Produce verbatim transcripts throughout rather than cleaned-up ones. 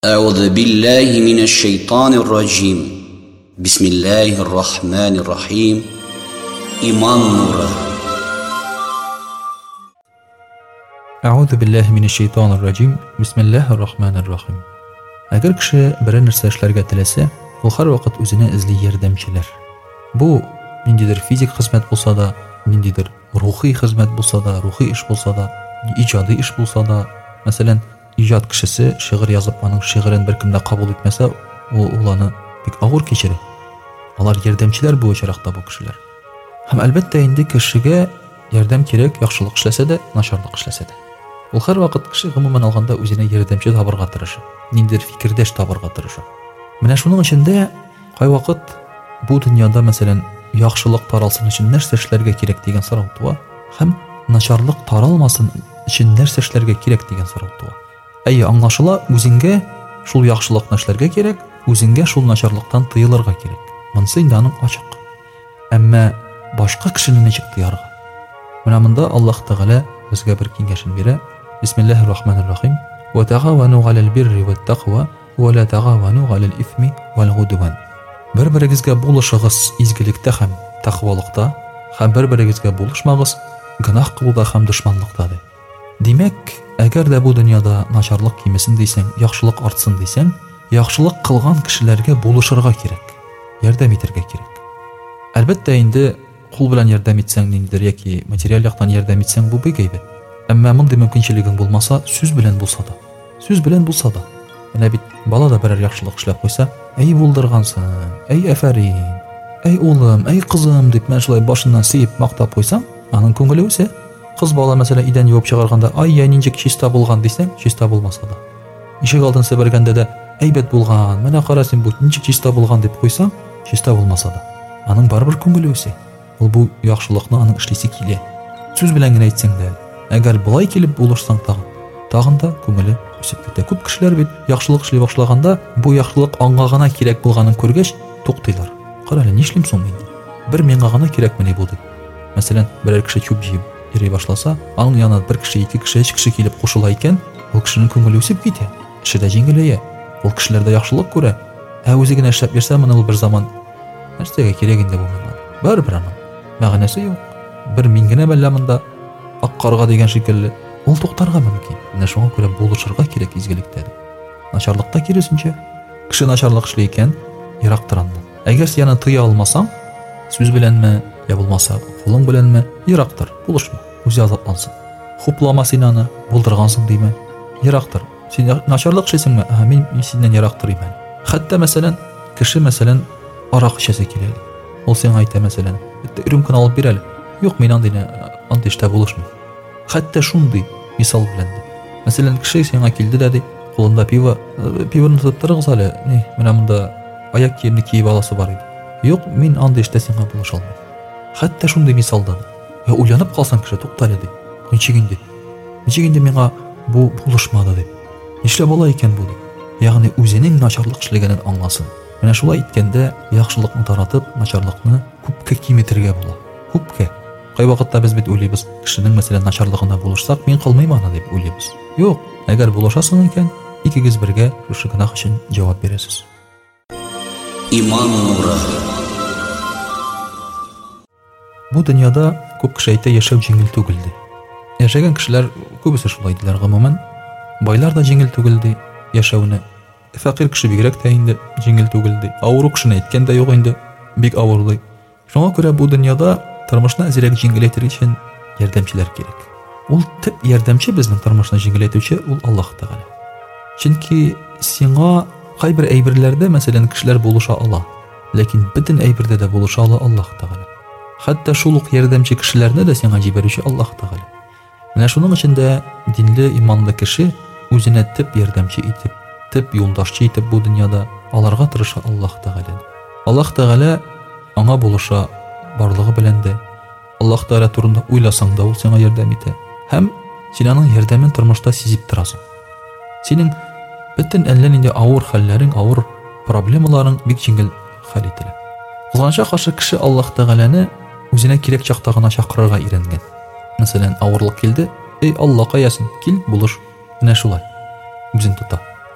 أعوذ بالله من الشيطان الرجيم بسم الله الرحمن الرحيم إيمان نورا أعوذ بالله من الشيطان الرجيم بسم الله الرحمن الرحيم. Agar kishi bir narsa ishlarga tilasa, u har vaqt o'zini izli yordamchilar. Bu nindidir fizik xizmat bo'lsa da, nindidir ruhiy xizmat bo'lsa da, ruhiy ish bo'lsa da, ijodiy ish bo'lsa da, masalan, ijod kishisi she'r yozib, uning she'rini bir kimda qabul etmasa, u ularni bek og'ir kechiradi. Ular yordamchilar bu o'chiraqda bu kishilar. Ham albatta endi kishiga yordam kerak, yaxshilik ishlasa-da, nasharlik ishlasa-da. U har vaqt kishi umuman olganda o'zini yordamchi topirga tirishadi. Nindir fikrdash topirga tirishadi. Mana shuning ichida qay vaqt bu dunyoda masalan yaxshilik taralsin uchun narsa ishlarga kerak degan so'roq tuva, ham nasharlik taralmasin uchun narsa ishlarga kerak degan so'roq tuva. Ay anglashıla o'zingga shul yaxshilik ishlarga kerak, o'zingga shul nasharlikdan tiyilirga kerak. Bunisi indaning ochiq. Ammo boshqa kishining nechik tiyarga. Mana bunda Alloh taolo bizga bir kengashini beradi. Bismillahirrohmanirrohim. Va ta'awanu 'alal birri wat taqwa va la ta'awanu 'alal ithmi wal 'udwan. Bir-biringizga bo'lishig'iz izgilikda ham, taqvolikda, ham bir-biringizga bo'lishmag'iz, gunoh qiluvda ham dushmanlikda. Demak, agarda bu dunyoda nasharlik kelmasin desang, yaxshilik ortsin desang, yaxshilik qilgan kishilarga bo'lishirga kerak, yordam etirga kerak. Albatta endi qo'l bilan yordam etsang, nindir yoki material yoqdan yordam etsang bu begaydi. Ammo bunday mumkinchiliging bo'lmasa, so'z bilan bo'lsa-da, so'z bilan bo'lsa-da, mana bit balada birer yaxshilik ishlab qo'ysa, "Ey bo'ldirgansan, ey afarin, ey o'g'lim, ey qizim" deb men shulay boshidan seyib maqtab qo'ysam, aning ko'ngli o'sa, qiz bola masalan idan yuvib chiqarganda, "Ay, yaninjik chista bo'lgan" desang, chista bo'lmasa-da. Eshik oldidan seberganda da, "Aybat bo'lgan, mana qarasin bu injik chista bo'lgan" deb qo'ysam, chista bo'lmasa-da, aning baribir ko'ngli o'sa. U bu yaxshilikni aning ishlisi keladi. So'z bilan aytsang-da, agar bulay kelib bo'lishsang tag'in, tag'inda ko'ngli o'sib ketadi. Ko'p kishilar bit yaxshilik ishlay boshlaganda, bu yaxshilik ong'ag'ana kerak bo'lganini ko'rgach, to'xtaylar. Qarali, nishlim so'ng endi. Bir meng'ag'ana kerakmini bo'ldi. Masalan, biror kishi ko'p yeb yeri boshlasa, aning yanida bir kishi, ikki kishi, uch kishi kelib qo'shila ekan, u kishining ko'ngli o'sib ketadi. Ishida jingilaya. U kishilarda yaxshilik ko'ra. Ha o'zigina ishlab bersa, mana u bir zaman narsaga kerak endi bu mana. Bir-bir aning ma'nosi yo'q. Bir mingina ballamında oq qarg'a degan shekilli ol to'xtarga mumkin. Mana shunga ko'ra bo'lishirga kerak izgilikda. Nasharlikda kirisincha, kishi nasharlik ishlaykan, yiroqtirandi. Agar sen yana tiya olmasang, so'z bilanmi, ya bo'lmasa qo'ling bilanmi, yiroqtir, bo'lishma. O'zi azoblansin. Xo'plama senani bo'ldirgansan deymi? Yiroqtir. Sen nasharlik ishlasangmi? Ha, men sendan yiroqtirayman. Hatto masalan, kishi masalan aroq ichsa keladi. O sen ayta masalan, bitta urumkani olib berali. Yo'q, men andina andishda bo'lishmi. Hatto shunday misol bilan. Masalan, kishi senga keldi dedi, qo'lida pivo, pivoni tutib turg'izali. Ne, mana bunda oyoq kiyimni kiyib olasi bor edi. Yo'q, men andishda senga bo'lisha olmayman. Hatto shunday misolda. Ya o'ylanib qolsang kishi to'xtali deb. Nechigindi? Nechigindi menga bu bo'lishmadi deb. Ishlab ola ekan bu deb. Ya'ni o'zining nasharlik ishlaganini anglasin. Mana shulay aytganda yaxshilikni taratib, nasharlikni ko'pga kimetirga bo'ladi. Ko'pga. Qay vaqtda biz bit o'ylaymiz, kishining masalan nasharligida bo'lishsak, men qilmayman deb o'ylaymiz. Yo'q, agar bo'lashasan ekan, ikkingiz birga shu gunoh uchun javob berasiz. Iymon nuri. Bu dunyoda ko'p kishi ayta yashash yengil tugildi. Yashagan kishilar ko'pisi shulay deydilar umuman. Boylar da yengil tugildi yashawni. Faqir kishi bigrek tayindi yengil tugildi. Avru kishini aytganda yo'q endi, bek avurdi. Shunga ko'ra bu dunyoda turmushni azirlik yengillaytirish uchun yordamchilar kerak. Ul tip yordamchi bizning turmushni yengillaytuvchi ul Alloh taolo. Chunki senga qay bir aybirlarda masalan kishilar bo'lisha ola, lekin butun aybirda da bo'lisha ola Alloh taolo. Hatto shuluq yordamchi kishilarni da senga jibaruvchi Alloh taolo. Mana shuning uchunda dinli imonli kishi o'zini tip yordamchi etib, tip yo'ldoshchi etib bu dunyoda alarga tirisha Alloh taolo. Alloh taolo anga bo'lisha barligi bilan de Alloh taolo turunda o'ylasang da u senga yordam etadi. Ham sening yordaming turmushda sezib turasan. Sening butun allaningda avur hallaring, avur problemalaring bek yengil hal etiladi. Qizg'ancha qarshi kishi Alloh taolani o'zina kerak chaqdagina chaqirishga iringan. Masalan, avurlik keldi, "Ey Alloh qo'yasin, kel bo'lish." Mana shulay. O'zini tuta.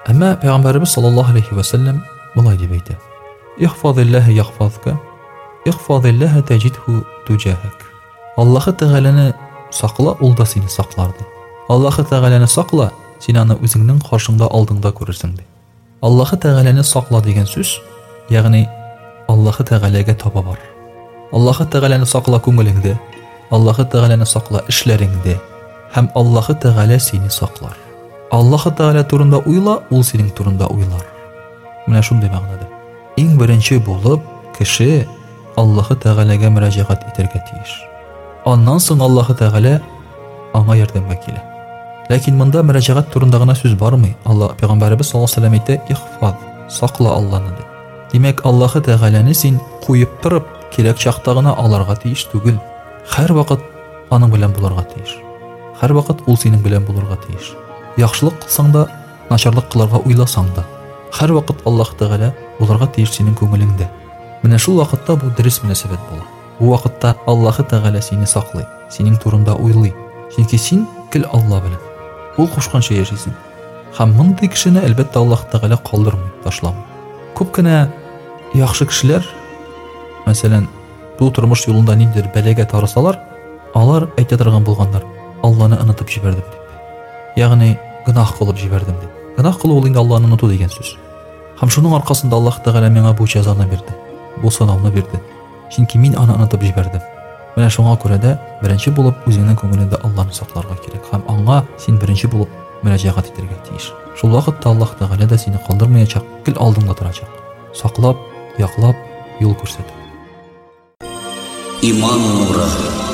Әмма Пәйгамбәрбез саллаллаһу алейхи ва саллям булай дип әйтә: "Ихфазиллаһа яхфазка, ихфазиллаһа таҗидху туҗахак." Аллаһы Тәгаләне сакла, ул да сине саклар ди. Аллаһы Тәгаләне сакла, син аны үзеңнең каршыңда, алдыңда күрерсең ди. Аллаһы Тәгаләне сакла дигән сүз, ягъни Аллаһы Тәгаләгә таба бар. Аллаһы Тәгаләне сакла күңелеңдә, Аллаһы Тәгаләне сакла эшләреңдә, һәм Аллаһы Тәгалә сине саклар. Аллаһы Тәгалә турында уйла, ул синең турында уйлар. Менә шундый мәгънәдә. Иң беренче булып кеше Аллаһы Тәгаләгә мөрәҗәгать итәргә тиеш. Аннан соң Аллаһы Тәгалә аңа ярдәмгә килә. Ләкин монда мөрәҗәгать турында гына сүз бармый. Алла Пәйгамбәрбез саллаллаһу алейһи ва сәллям әйтә: "Ихфаз, сакла Алланы" дип. Димәк, Аллаһы Тәгаләне син куеп торып, кирәк чакта гына аларга тиеш түгел. Һәр вакыт аның белән булырга тиеш. Һәр вакыт ул синең белән булырга тиеш. Яхшылык кылсаң да, начарлык кылырга уйласаң да, һәр вакыт Аллаһ Тәгалә булырга тиеш синең күңелеңдә. Менә шул вакытта бу дөрес мөнәсәбәт була. Бу вакытта Аллаһы Тәгалә сине саклый, синең турында уйлый. Чөнки син кил Алла белән. Ул кушканча яшисең. Һәм мондый кешене әлбәттә Аллаһ Тәгалә калдырмый, ташламый. Күп кенә яхшы кешеләр, мәсәлән, бу тормыш юлында ниндидер бәләгә тарысалар, алар әйтә торган булганнар: "Алланы онытып җибәрдем" дип. Ягъни гынах кылып җибәрдем дип. Гынах кылу ул инде Алланы оныту дигән сүз. Һәм шуның аркасында Аллаһ Тәгалә миңа бу җәзаны бирде. Бу сынауны бирде. Чөнки мин аны онытып җибәрдем. Менә шуңа күрә дә беренче булып үзеңнең күңелеңдә Алланы сакларга кирәк. Һәм аңа син беренче булып мөрәҗәгать итәргә тиеш. Шул вакытта Аллаһ Тәгалә дә сине калдырмаячак, кил алдыңда торачак. Саклап, яклап, юл күрсәтә. Иман нуры.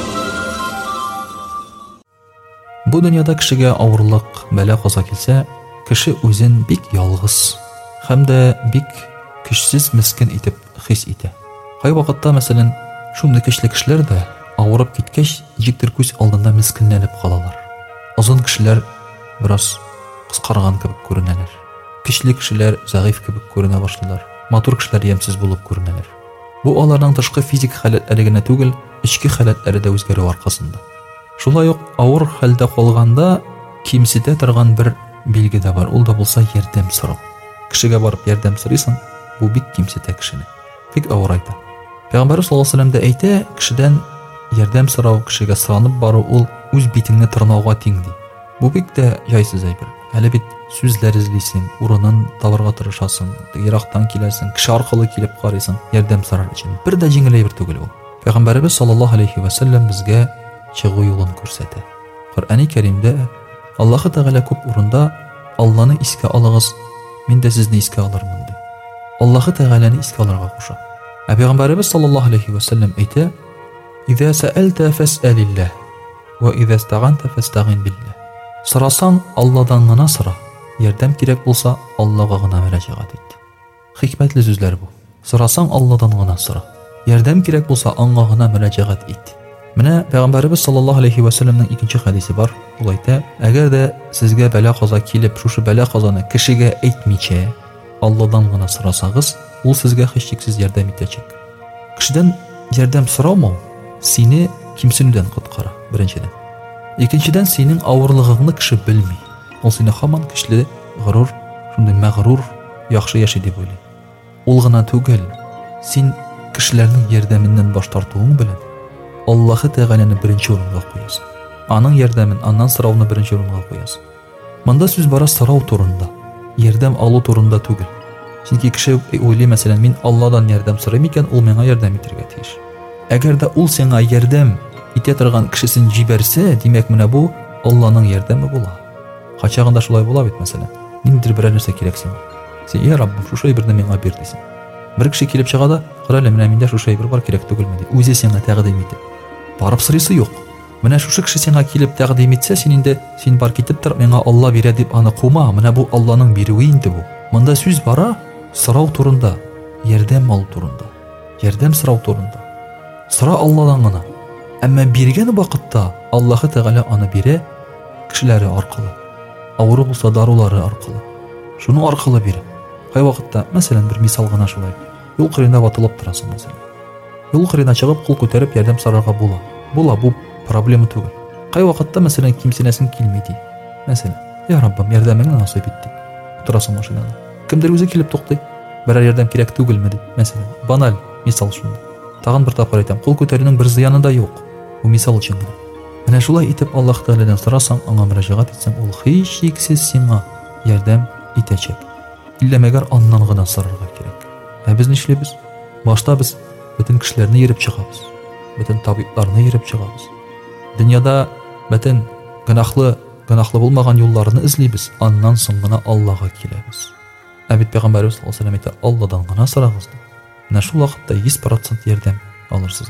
Бу дөньяда кешегә авырлык, бәла-каза килсә, кеше үзен бик ялгыз һәм дә бик көчсез, мискин итеп хис итә. Кай вакытта, мәсәлән, шундый көчле кешеләр дә авырып киткәч, җиктер күз алдында мискинләнеп калалар. Озын кешеләр бераз кыскарган кебек күренәләр. Көчле кешеләр зәгыйф кебек күренә башлыйлар. Матур кешеләр ямьсез булып күренәләр. Бу аларның тышкы физик халәтләре генә түгел, ички халәтләре дә үзгәрү аркасында. Шулай ук авыр хәлдә калганда кимсетә торган бер билге дә бар. Ул да булса ярдәм сорау. Кешегә барып ярдәм сорыйсың, бу бик кимсетә кешене. Бик авыр айта. Пәйгамбәр саллаллаһу алейһи ва сәллям дә әйтә, кешедән ярдәм сорау, кешегә сыранып бару ул үз битеңне тырнауга тиң ди. Бу бик тә яйсыз әйбер. Әле бит сүзләр эзлисең, урынын табарга тырышасың, ерактан киләсең, кеше аркылы килеп карыйсың, ярдәм сорар өчен. Бер дә җиңел әйбер түгел бу. Пәйгамбәрбез саллаллаһу алейһи ва сәллям безгә чыгу юлын күрсәтә. Коръәни Кәримдә Аллаһы Тәгалә күп урында Алланы искә алыгыз, мин дә сезне искә алырмын ди. Аллаһы Тәгаләне искә алырга куша. Ә Пәйгамбәрбез саллаллаһу алейһи ва сәллям әйтә: "Иза саәлтә фасъалиллаһ, ва иза истаганта фастагин биллаһ." Сорасаң Алладан гына сора, ярдәм кирәк булса Аллага гына мөрәҗәгать ит. Хикмәтле сүзләр бу. Сорасаң Алладан гына сора, ярдәм кирәк булса аңа гына мөрәҗәгать ит. Менә Пәйгамбәрбез саллаллаһу алейһи ва сәллямнең икенче хадисе бар. Ул әйтә: "Әгәр дә сезгә бәла-каза килеп, шушы бәла-казаны кешегә әйтмичә, Алладан гына сорасагыз, ул сезгә һичшиксез ярдәм итәчәк." Кешедән ярдәм сорамау сине кимсенүдән коткара, беренчедән. Икенчедән, синең авырлыгыңны кеше белми. Ул сине һаман көчле, горур, шундый мәгърур, яхшы яши дип уйлый. Ул гына түгел, син кешеләрнең ярдәменнән баш тартуың белән Аллаһы Тәгаләне беренче урынга куясың. Аның ярдәмен, аннан сорауны беренче урынга куясың. Монда сүз бара сорау турында, ярдәм алу турында түгел. Чөнки кеше уйлый, мәсәлән, мин Алладан ярдәм сорыйм икән, ул миңа ярдәм итәргә тиеш. Әгәр дә ул сиңа ярдәм итә торган кешесен җибәрсә, димәк менә бу Алланың ярдәме була. Качагында шулай була бит, мәсәлән. Ниндидер бер нәрсә кирәк сиңа. Син: "Я Раббым, шушы әйберне миңа бир" дисең. Бер кеше килеп чыга да: "Кара әле, менә миндә шушы әйбер бар, кирәк түгелме" дип, үзе сиңа тәкъдим итә. Барып сорыйсы юк. Менә шушы кеше сиңа килеп тәкъдим итсә, син инде син бар китеп тор, миңа Алла бирә дип аны кума. Менә бу Алланың бирүе инде бу. Монда сүз бара сорау турында, ярдәм алу турында, ярдәм сорау турында. Сора Алладан гына. Әмма биргән вакытта Аллаһы Тәгалә аны бирә кешеләре аркылы. Авыру булса дарулары аркылы. Шуның аркылы бирә. Кай вакытта, мәсәлән, бер мисал гына шулай. Юл кырыена ватылып торасың, мәсәлән. Юл кырыена чыгып, кул күтәреп ярдәм сорарга була. Була, бу проблема түгел. Кай вакытта, мәсәлән, кимсенәсең килми ди. Мәсәлән: "Я Раббым, ярдәмеңне насыйп ит" ди. утырасың машинада. Кемдер үзе килеп туктый. Берәр ярдәм кирәк түгелме дип. Мәсәлән, баналь мисал шунда. Тагын бер тапкыр әйтәм, кул күтәрүнең бер зыяны да юк. Бу мисал өчен генә. Менә шулай итеп Аллаһ Тәгаләдән сорасаң, аңа мөрәҗәгать итсәң, ул һичшиксез сиңа ярдәм итәчәк. Иллә мәгәр аннан гына сорарга кирәк. Ә без нишлибез? Башта без бөтен кешеләрне йөреп чыгабыз. Бөтен табибларны йөреп чыгабыз. Дөньяда бөтен гынахлы, гынахлы булмаган юлларны эзлибез. Аннан соң гына Аллаһка киләбез. Ә бит Пәйгамбәрбез саллаллаһу алейһи ва сәллям әйтә, Алладан гына сорагыз. Менә шул вакытта йөз процент ярдәм алырсыз.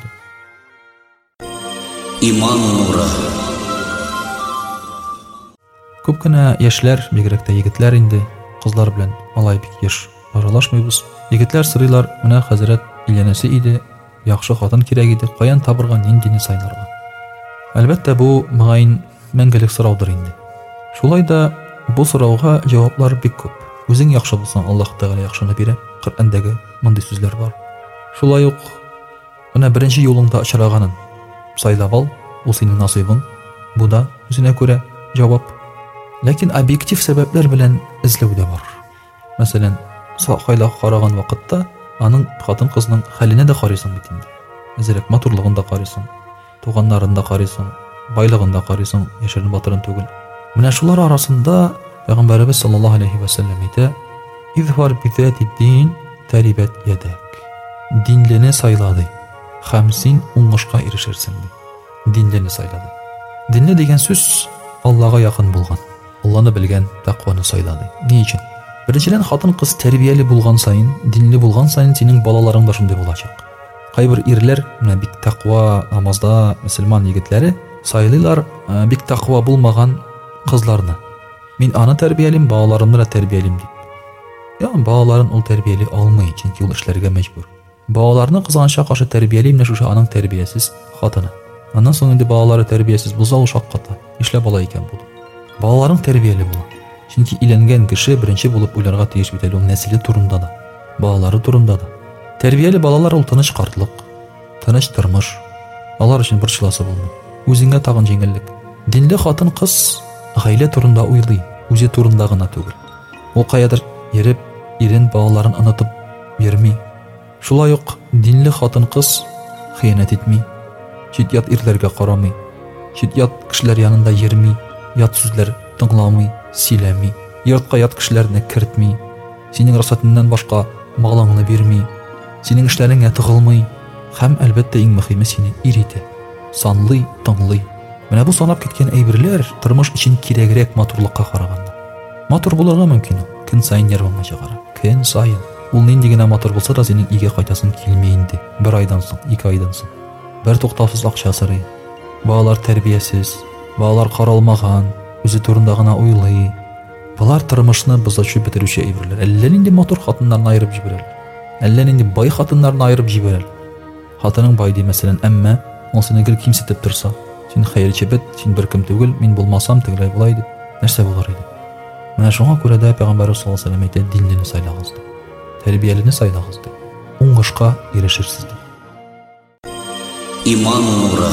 Иман нуры. Күп кенә яшьләр, бигрәк тә егетләр инде, кызлар белән алай бик еш аралашмыйбыз. Егетләр сорыйлар, менә хәзрәт иләнәсе иде, яхшы хатын кирәк иде, каян табырга, ниндине сайларга. Әлбәттә, бу мөгаен мәңгелек сораудыр инде. Шулай да бу сорауга җаваплар бик күп. Үзең яхшы булсаң, Аллаһ Тәгалә яхшыны бирә. Коръәндәге мондый сүзләр бар. Шулай ук менә беренче юлыңда очраганын сайлап ал, ул синең насыйбың. Бу да үзенә күрә җавап. Ләкин объектив сәбәпләр белән эзләү дә бар. Мәсәлән, сахайла караган вакытта аның хатын-кызның хәленә дә карыйсың бит инде. Әзерәк матурлыгын да карыйсың, туганнарын да карыйсың, байлыгын да карыйсың, яшерен батырын түгел. Менә шулар арасында Пәйгамбәрбез саллаллаһу алейһи ва сәллям әйтә: "Изфар бизати-дин тарибат ядак." Динлене сайлады. Һәм син уңышка ирешерсең. Динлене сайлады. Динле дигән сүз Аллаһка якын булган. Алланы белгән, тақваны сайлады. Ни өчен? Беренчедән, хатын-кыз тәрбияле булган сайын, динле булган сайын синең балаларың да шундый булачак. Кайбер ирләр, менә бик тақва, намазда мөселман егетләре сайлыйлар бик тақва булмаган кызларны. Мин аны тәрбиялим, балаларымны да тәрбиялим дип. Я, балаларын ул тәрбияли алмый, чөнки ул эшләргә мәҗбүр. Балаларны кызганча каршы тәрбиялим, менә шушы аның тәрбиясез хатыны. Аннан соң инде балалары тәрбиясез булса, ул шакката. Эшләп ала икән бу. Балаларың тәрбияле була. Чөнки иләнгән кеше беренче булып уйларга тиеш бит әле ул нәселе турында да, балалары турында да. Тәрбияле балалар ул тыныч картлык, тыныч тормыш. Алар өчен борчыласы булмый. Үзеңгә тагын җиңеллек. Динле хатын-кыз гаилә турында уйлый, үзе турында гына түгел. Ул каядыр йөреп, ирен, балаларын онытып йөрми. Шулай ук динле хатын-кыз хыянат итми, чит-ят ирләргә карамый, чит-ят кешеләр янында йөрми, ят сүзләр тыңламый, сөйләми, йортка ят кешеләрне кертми, синең рөхсәтеңнән башка малыңны бирми, синең эшләреңә тыгылмый, һәм әлбәттә иң мөһиме сине иритә, санлый, тыңлый. Менә бу санап киткән әйберләр тормыш өчен кирәгрәк матурлыкка караганда. Матур булырга мөмкин, көн сайын нервыңны чыгара, көн сайын. Ул нинди генә матур булса да синең өйгә кайтасың килми инде. Бер айдан соң, ике айдан соң. Бер туктаусыз акча сорый. Балалар тәрбиясез, балалар каралмаган, үзе турында гына уйлый. Булар тормышны бозучы бетерүче әйберләр. Әллә нинди матур хатыннарны айырып җибәрәләр. Әллә нинди бай хатыннарны айырып җибәрәләр. Хатының бай ди мәсәлән, әмма ул сине гел кимсетеп торса, син хәерче бит, син бер кем түгел, мин булмасам тегеләй булай дип, нәрсә булыр иде? Менә шуңа күрә дә Пәйгамбәр саллаллаһу алейһи ва сәллям әйтә: "Динлене сайлагыз", ди. Тәрбиялене сайлагыз, ди. Уңышка ирешерсез, ди. Иман нуры.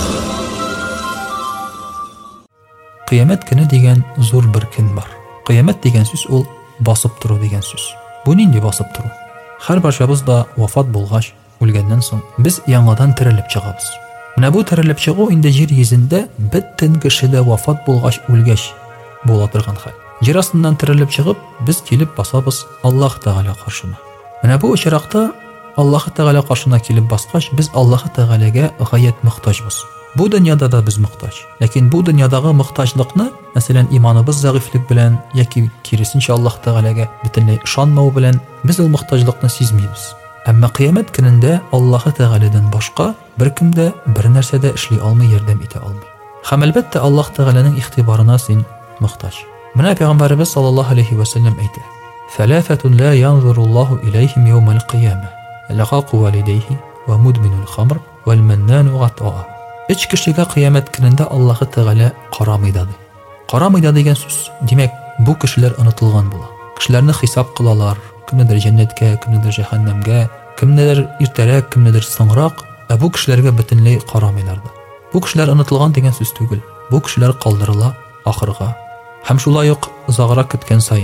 Кыямәт көне дигән зур бер көн бар. Кыямәт дигән сүз ул басып тору дигән сүз. Бу нинди басып тору? Һәр барчабыз да вафат булгач, үлгәннән соң без яңадан терелеп чыгабыз. Менә бу терелеп чыгу инде җир йөзендә бөтен кеше дә вафат булгач, үлгәч була торган хәл. Җир астыннан терелеп чыгып, без килеп басабыз Аллаһ Тәгалә каршына. Менә бу очракта Аллаһ Тәгалә каршына килеп баскач, без Аллаһ Тәгаләгә гаять мохтаҗбыз. Бу дөньяда да без мохтаҗ. Ләкин бу дөньядагы мохтаҗлыкны, мәсәлән, иманыбыз зәгыйфлек белән яки киресенчә Аллаһ Тәгаләгә бөтенләй ишанмау белән без ул мохтаҗлыкны сизмибез. Әмма кыямәт көнендә Аллаһ Тәгаләдән башка беркем дә бер нәрсә дә эшли алмый, ярдәм итә алмый. Һәм әлбәттә Аллаһ Тәгаләнең ихтибарына син мохтаҗ. Менә Пәйгамбәрбез саллаллаһу алейһи ва сәллям әйтә: "Салафатун ла янзуруллаһу иләйһим яумал қияма, лағақу валидайһи ва мудминул хамр вал маннану гатаа." Өч кешегә кыямәт көнендә Аллаһ Тәгалә карамый да. Карамый да дигән сүз, димәк, бу кешеләр онытылган була. Кешеләрне хисап кылалар, кемнедер җәннәткә, кемнедер җәһәннәмгә, кемнедер иртәрәк, кемнедер соңрак, ә бу кешеләргә бөтенләй карамыйлар да. Бу кешеләр онытылган дигән сүз түгел. Бу кешеләр калдырыла ахырга. Һәм шулай ук озаграк көткән сайын,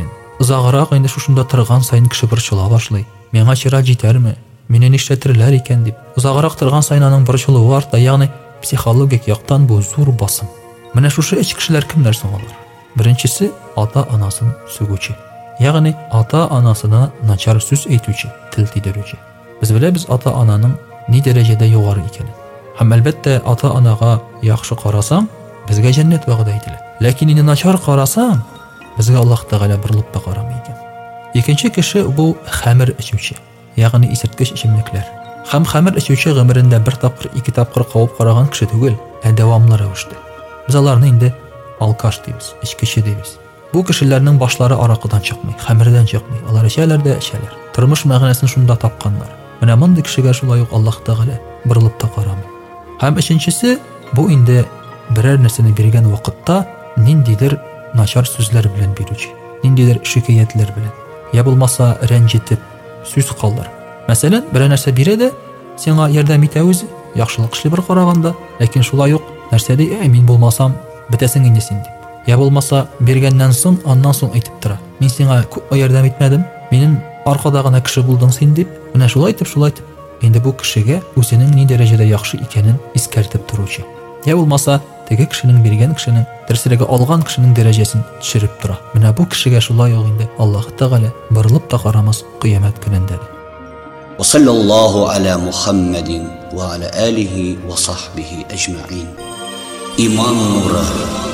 узагырак инде шушында торган сайын кеше борчыла башлый. Миңа чират җитәрме? Мине нишләтерләр икән дип. Узагырак торган сайын аның борчылуы арта, ягъни психологик яктан бу зур басым. Менә шушы өч кешеләр кемнәр соң алар? Беренчесе ата-анасын сүгүче. Ягъни ата-анасына начар сүз әйтүче, тел тидерүче. Без беләбез ата-ананың ни дәрәҗәдә югары икәнен. Һәм әлбәттә ата-анага яхшы карасаң, безгә җәннәт вәгъдә ителә. Ләкин инде начар карасаң, безгә Аллаһ Тәгалә борылып та карамый икән. Икенче кеше бу хәмер эчүче, ягъни исерткеч эчемлекләр. Һәм хәмер эчүче гомерендә бер тапкыр, ике тапкыр кабып караган кеше түгел, ә дәвамлы рәвештә. Без аларны инде алкаш дибез, эчкече дибез. Бу кешеләрнең башлары аракыдан чыкмый, хәмердән чыкмый. Алар эчәләр дә эчәләр. Тормыш мәгънәсен шунда тапканнар. Менә мондый кешегә шулай ук Аллаһ Тәгалә борылып та карамый. Һәм өченчесе бу инде берәр нәрсәне биргән вакытта ниндидер начар сүзләр белән бирүче, ниндидер шикаятләр белән, я булмаса рәнҗетеп сүз калдыр. Мәсәлән, берәр нәрсә бирә дә, сиңа ярдәм итә үзе, яхшылык эшли бер караганда, ләкин шулай ук нәрсә ди, "Әй, мин булмасам, бетәсең инде син" дип. Я булмаса биргәннән соң, аннан соң әйтеп тора. "Мин сиңа күп ярдәм итмәдем, минем аркада гына кеше булдың син" дип. Менә шулай итеп, шулай итеп, инде бу кешегә үзенең ни дәрәҗәдә яхшы икәнен искәртеп торучы. Я булмаса теге кешенең биргән кешенең, дөресрәге алган кешенең дәрәҗәсен төшереп тора. Менә бу кешегә шулай ук инде Аллаһ Тәгалә борылып та карамас кыямәт көнендә. Ва саллаллаху аля Мухаммадин ва аля алихи ва сахбихи аҗмаин. Иман нуры.